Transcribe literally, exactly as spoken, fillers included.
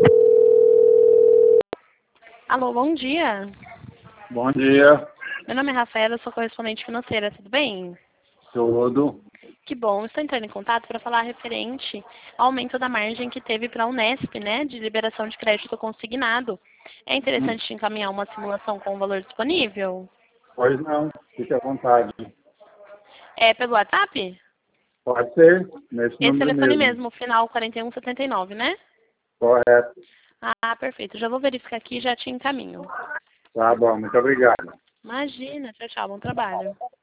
Alô, bom dia. Bom dia. Meu nome é Rafaela, eu sou correspondente financeira, tudo bem? Tudo. Que bom, estou entrando em contato para falar referente ao aumento da margem que teve para a Unesp, né, de liberação de crédito consignado. É Hum, interessante te encaminhar uma simulação com o valor disponível? Pois não, fique à vontade. É pelo WhatsApp? Pode ser, nesse Esse número telefone mesmo. mesmo, final quarenta e um setenta e nove, né? Correto. Ah, perfeito. Já vou verificar aqui e já te encaminho. Tá bom, muito obrigado. Imagina, tchau, tchau, bom trabalho.